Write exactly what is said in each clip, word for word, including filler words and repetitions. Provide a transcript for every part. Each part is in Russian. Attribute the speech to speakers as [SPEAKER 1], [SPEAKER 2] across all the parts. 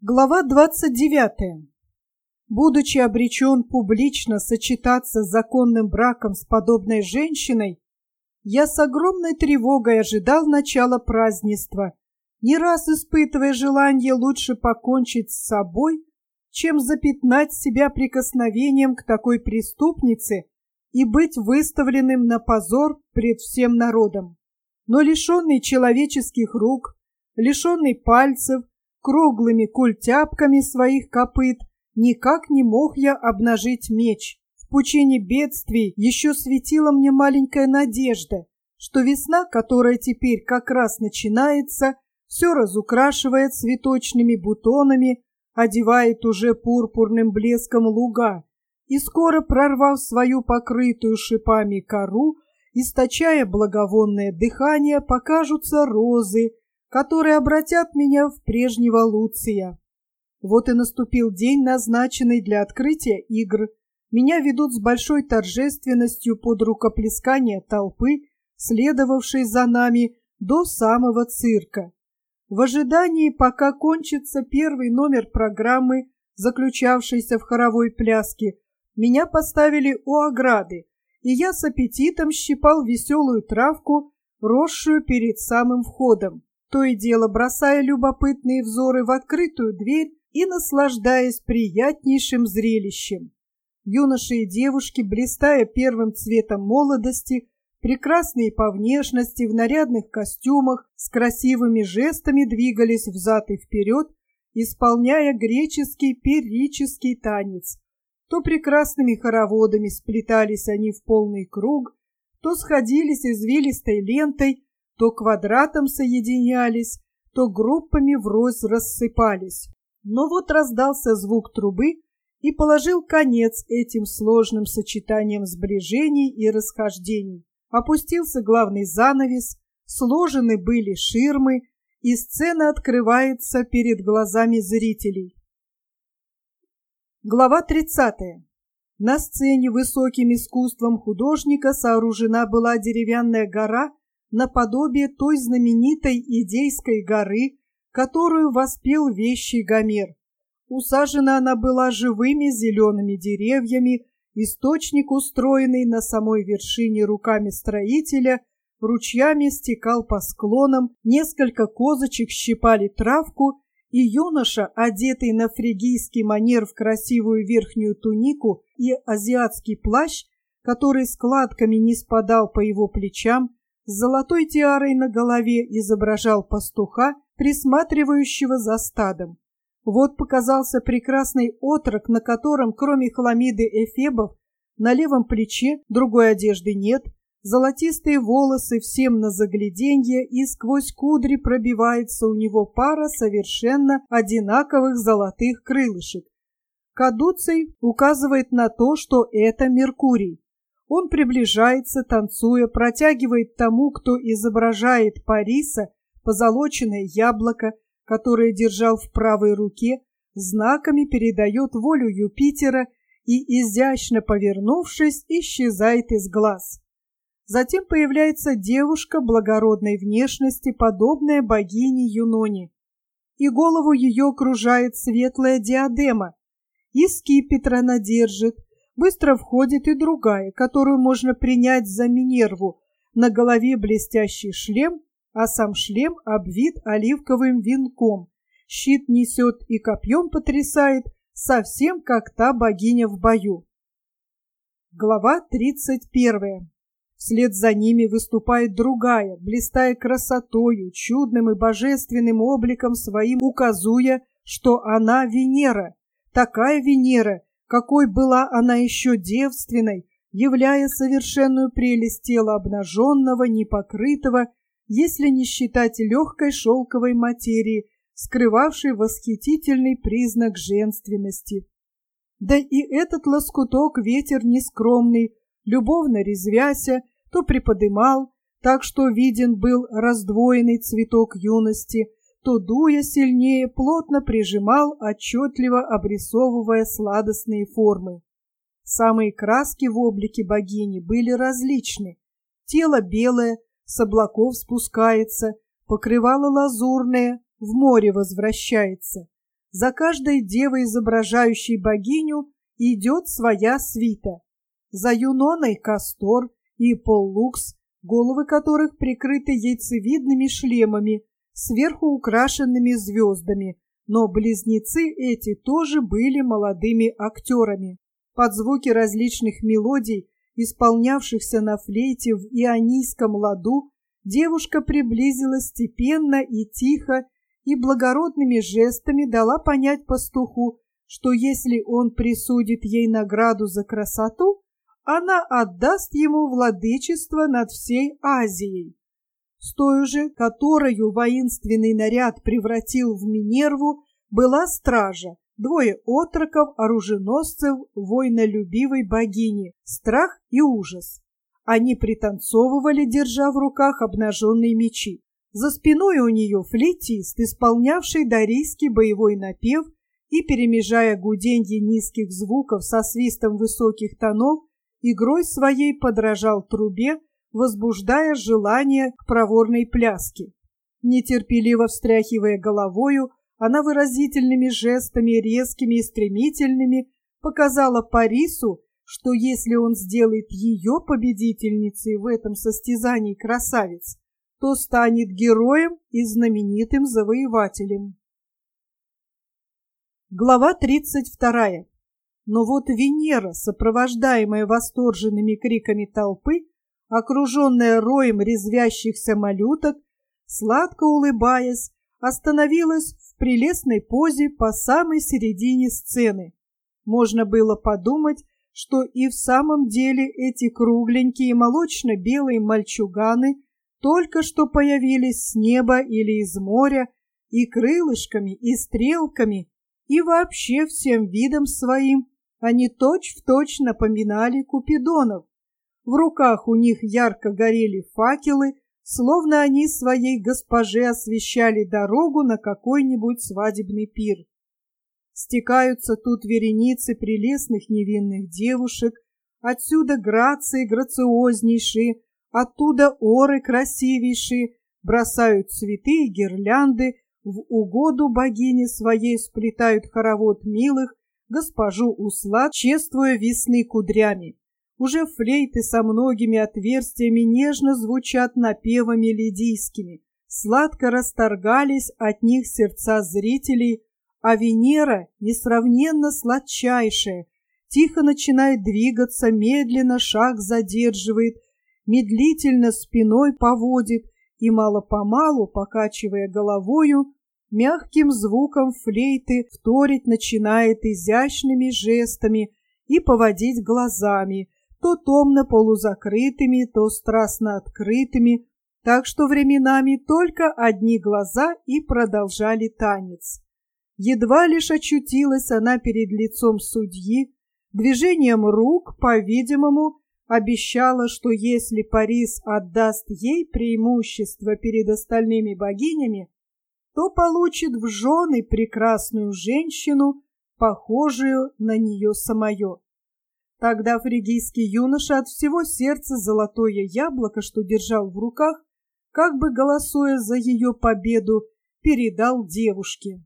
[SPEAKER 1] Глава двадцать девятая. Будучи обречен публично сочетаться с законным браком с подобной женщиной, я с огромной тревогой ожидал начала празднества, не раз испытывая желание лучше покончить с собой, чем запятнать себя прикосновением к такой преступнице и быть выставленным на позор пред всем народом. Но лишенный человеческих рук, лишенный пальцев, круглыми культяпками своих копыт, никак не мог я обнажить меч. В пучине бедствий еще светила мне маленькая надежда, что весна, которая теперь как раз начинается, все разукрашивает цветочными бутонами, одевает уже пурпурным блеском луга, и скоро, прорвав свою покрытую шипами кору, источая благовонное дыхание, покажутся розы, которые обратят меня в прежнего Луция. Вот и наступил день, назначенный для открытия игр. Меня ведут с большой торжественностью под рукоплескание толпы, следовавшей за нами до самого цирка. В ожидании, пока кончится первый номер программы, заключавшийся в хоровой пляске, меня поставили у ограды, и я с аппетитом щипал веселую травку, росшую перед самым входом, то и дело бросая любопытные взоры в открытую дверь и наслаждаясь приятнейшим зрелищем. Юноши и девушки, блистая первым цветом молодости, прекрасные по внешности, в нарядных костюмах, с красивыми жестами двигались взад и вперед, исполняя греческий перический танец. То прекрасными хороводами сплетались они в полный круг, то сходились извилистой лентой, то квадратом соединялись, то группами врозь рассыпались. Но вот раздался звук трубы и положил конец этим сложным сочетаниям сближений и расхождений. Опустился главный занавес, сложены были ширмы, и сцена открывается перед глазами зрителей. Глава тридцатая. На сцене высоким искусством художника сооружена была деревянная гора, наподобие той знаменитой Идейской горы, которую воспел вещий Гомер. Усажена она была живыми зелеными деревьями, источник, устроенный на самой вершине руками строителя, ручьями стекал по склонам, несколько козочек щипали травку, и юноша, одетый на фригийский манер в красивую верхнюю тунику и азиатский плащ, который складками не спадал по его плечам, с золотой тиарой на голове изображал пастуха, присматривающего за стадом. Вот показался прекрасный отрок, на котором, кроме хламиды эфебов, на левом плече другой одежды нет, золотистые волосы всем на загляденье, и сквозь кудри пробивается у него пара совершенно одинаковых золотых крылышек. Кадуций указывает на то, что это Меркурий. Он приближается, танцуя, протягивает тому, кто изображает Париса, позолоченное яблоко, которое держал в правой руке, знаками передает волю Юпитера и, изящно повернувшись, исчезает из глаз. Затем появляется девушка благородной внешности, подобная богине Юноне, и голову ее окружает светлая диадема, и скипетр она держит. Быстро входит и другая, которую можно принять за Минерву. На голове блестящий шлем, а сам шлем обвит оливковым венком. Щит несет и копьем потрясает, совсем как та богиня в бою. Глава тридцать первая. Вслед за ними выступает другая, блистая красотою, чудным и божественным обликом своим, указуя, что она Венера, такая Венера, какой была она еще девственной, являя совершенную прелесть тела обнаженного, непокрытого, если не считать легкой шелковой материи, скрывавшей восхитительный признак женственности. Да и этот лоскуток ветер нескромный, любовно резвяся, то приподымал, так что виден был раздвоенный цветок юности, то, дуя сильнее, плотно прижимал, отчетливо обрисовывая сладостные формы. Самые краски в облике богини были различны. Тело белое, с облаков спускается, покрывало лазурное, в море возвращается. За каждой девой, изображающей богиню, идет своя свита. За Юноной Кастор и Поллукс, головы которых прикрыты яйцевидными шлемами, сверху украшенными звездами, но близнецы эти тоже были молодыми актерами. Под звуки различных мелодий, исполнявшихся на флейте в ионийском ладу, девушка приблизилась степенно и тихо и благородными жестами дала понять пастуху, что если он присудит ей награду за красоту, она отдаст ему владычество над всей Азией. С той же, которую воинственный наряд превратил в Минерву, была стража, двое отроков, оруженосцев, воинолюбивой богини, страх и ужас. Они пританцовывали, держа в руках обнаженные мечи. За спиной у нее флейтист, исполнявший дарийский боевой напев и, перемежая гуденье низких звуков со свистом высоких тонов, игрой своей подражал трубе, возбуждая желание к проворной пляске. Нетерпеливо встряхивая головою, она выразительными жестами, резкими и стремительными, показала Парису, что если он сделает ее победительницей в этом состязании красавиц, то станет героем и знаменитым завоевателем. Глава тридцать вторая. Но вот Венера, сопровождаемая восторженными криками толпы, окруженная роем резвящихся малюток, сладко улыбаясь, остановилась в прелестной позе по самой середине сцены. Можно было подумать, что и в самом деле эти кругленькие молочно-белые мальчуганы только что появились с неба или из моря, и крылышками, и стрелками, и вообще всем видом своим они точь-в-точь напоминали купидонов. В руках у них ярко горели факелы, словно они своей госпоже освещали дорогу на какой-нибудь свадебный пир. Стекаются тут вереницы прелестных невинных девушек, отсюда грации грациознейшие, оттуда оры красивейшие, бросают цветы и гирлянды, в угоду богине своей сплетают хоровод милых, госпожу услад, чествуя весны кудрями. Уже флейты со многими отверстиями нежно звучат напевами лидийскими, сладко расторгались от них сердца зрителей, а Венера, несравненно сладчайшая, тихо начинает двигаться, медленно шаг задерживает, медлительно спиной поводит и мало-помалу, покачивая головою, мягким звуком флейты вторить начинает изящными жестами и поводить глазами, то томно полузакрытыми, то страстно открытыми, так что временами только одни глаза и продолжали танец. Едва лишь очутилась она перед лицом судьи, движением рук, по-видимому, обещала, что если Парис отдаст ей преимущество перед остальными богинями, то получит в жены прекрасную женщину, похожую на нее самое. Тогда фригийский юноша от всего сердца золотое яблоко, что держал в руках, как бы голосуя за ее победу, передал девушке.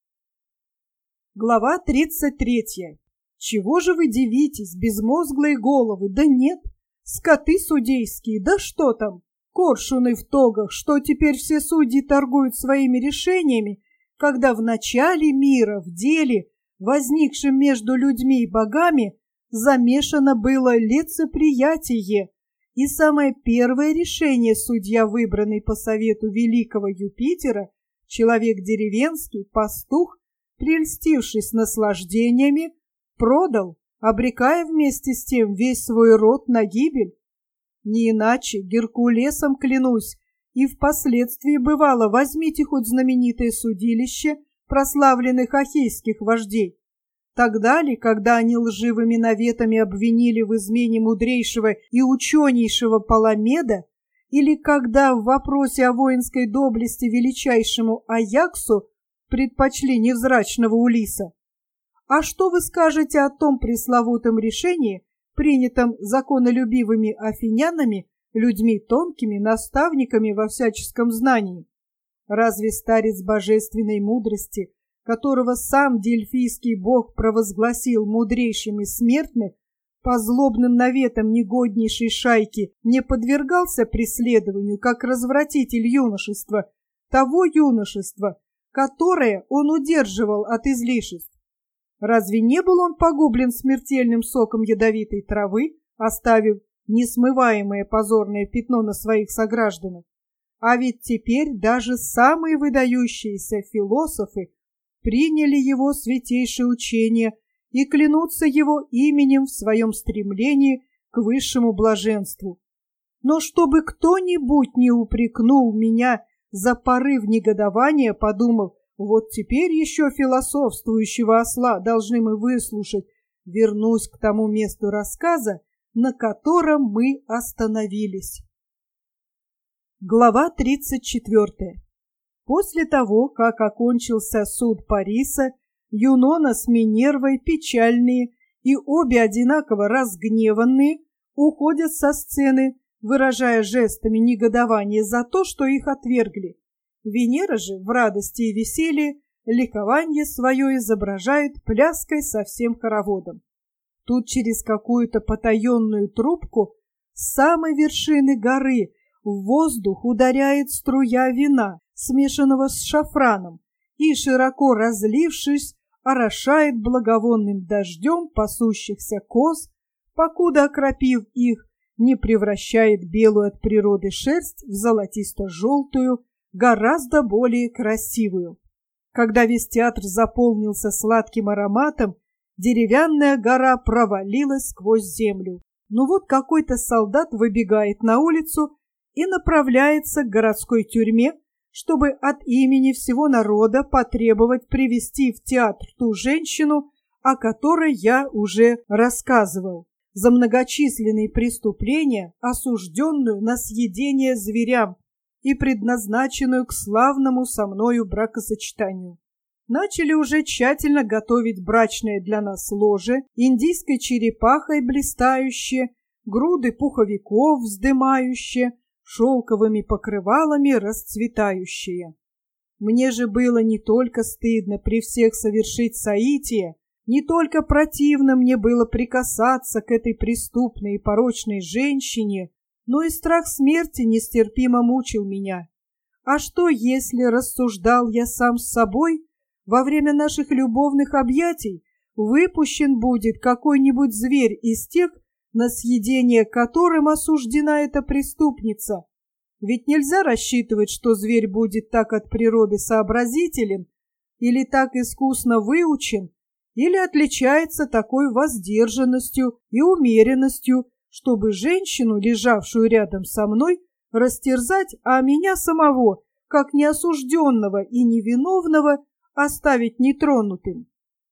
[SPEAKER 1] Глава тридцать третья. Чего же вы дивитесь, безмозглые головы? Да нет, скоты судейские, да что там, коршуны в тогах, что теперь все судьи торгуют своими решениями, когда в начале мира, в деле, возникшем между людьми и богами, замешано было лицеприятие, и самое первое решение судья, выбранный по совету великого Юпитера, человек деревенский, пастух, прельстившись наслаждениями, продал, обрекая вместе с тем весь свой род на гибель. Не иначе, Геркулесом клянусь, и впоследствии бывало, возьмите хоть знаменитое судилище прославленных ахейских вождей. Тогда ли, когда они лживыми наветами обвинили в измене мудрейшего и ученейшего Паламеда, или когда в вопросе о воинской доблести величайшему Аяксу предпочли невзрачного Улиса? А что вы скажете о том пресловутом решении, принятом законолюбивыми афинянами, людьми тонкими, наставниками во всяческом знании? Разве старец божественной мудрости, которого сам дельфийский бог провозгласил мудрейшим из смертных, по злобным наветам негоднейшей шайки не подвергался преследованию как развратитель юношества, того юношества, которое он удерживал от излишеств? Разве не был он погублен смертельным соком ядовитой травы, оставив несмываемое позорное пятно на своих согражданах? А ведь теперь даже самые выдающиеся философы приняли его святейшее учение и клянутся его именем в своем стремлении к высшему блаженству. Но чтобы кто-нибудь не упрекнул меня за порыв негодования, подумав, вот теперь еще философствующего осла должны мы выслушать, вернусь к тому месту рассказа, на котором мы остановились. Глава тридцать четвёртая. После того, как окончился суд Париса, Юнона с Минервой, печальные и обе одинаково разгневанные, уходят со сцены, выражая жестами негодование за то, что их отвергли. Венера же в радости и веселье ликование свое изображает пляской со всем хороводом. Тут через какую-то потаенную трубку с самой вершины горы в воздух ударяет струя вина, смешанного с шафраном, и, широко разлившись, орошает благовонным дождем пасущихся коз, покуда, окропив их, не превращает белую от природы шерсть в золотисто-желтую, гораздо более красивую. Когда весь театр заполнился сладким ароматом, деревянная гора провалилась сквозь землю. Но вот какой-то солдат выбегает на улицу и направляется к городской тюрьме, чтобы от имени всего народа потребовать привести в театр ту женщину, о которой я уже рассказывал, за многочисленные преступления, осужденную на съедение зверям и предназначенную к славному со мною бракосочетанию. Начали уже тщательно готовить брачное для нас ложе, индийской черепахой блистающее, груды пуховиков вздымающие, шелковыми покрывалами расцветающие. Мне же было не только стыдно при всех совершить соитие, не только противно мне было прикасаться к этой преступной и порочной женщине, но и страх смерти нестерпимо мучил меня. А что, если, рассуждал я сам с собой, во время наших любовных объятий выпущен будет какой-нибудь зверь из тех, на съедение которым осуждена эта преступница? Ведь нельзя рассчитывать, что зверь будет так от природы сообразителен, или так искусно выучен, или отличается такой воздержанностью и умеренностью, чтобы женщину, лежавшую рядом со мной, растерзать, а меня самого, как неосужденного и невиновного, оставить нетронутым.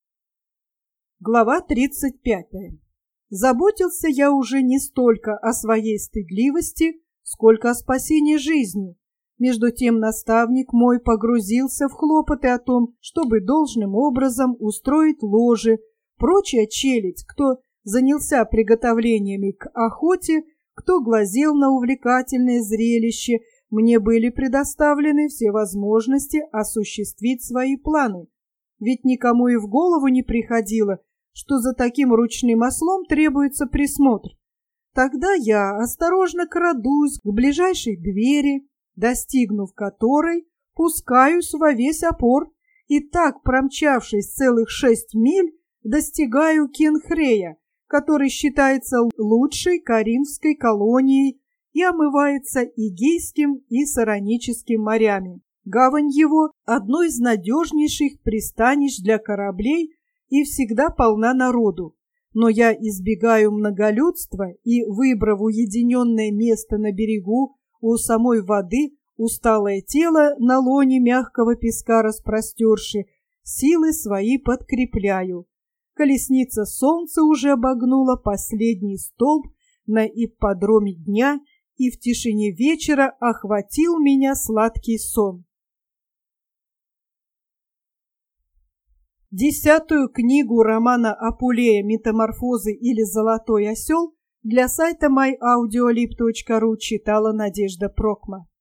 [SPEAKER 1] Глава тридцать пятая. Заботился я уже не столько о своей стыдливости, сколько о спасении жизни. Между тем наставник мой погрузился в хлопоты о том, чтобы должным образом устроить ложе, прочая челядь, кто занялся приготовлениями к охоте, кто глазел на увлекательное зрелище, мне были предоставлены все возможности осуществить свои планы. Ведь никому и в голову не приходило, что за таким ручным ослом требуется присмотр. Тогда я осторожно крадусь к ближайшей двери, достигнув которой, пускаюсь во весь опор и так, промчавшись целых шесть миль, достигаю Кенхрея, который считается лучшей каримской колонией и омывается Эгейским и Сароническим морями. Гавань его – одно из надежнейших пристанищ для кораблей и всегда полна народу. Но я избегаю многолюдства и, выбрав уединенное место на берегу у самой воды, усталое тело на лоне мягкого песка распростерши, силы свои подкрепляю. Колесница солнца уже обогнула последний столб на ипподроме дня, и в тишине вечера охватил меня сладкий сон. Десятую книгу романа Апулея «Метаморфозы» или «Золотой осел» для сайта май аудиолиб точка ру читала Надежда Прокма.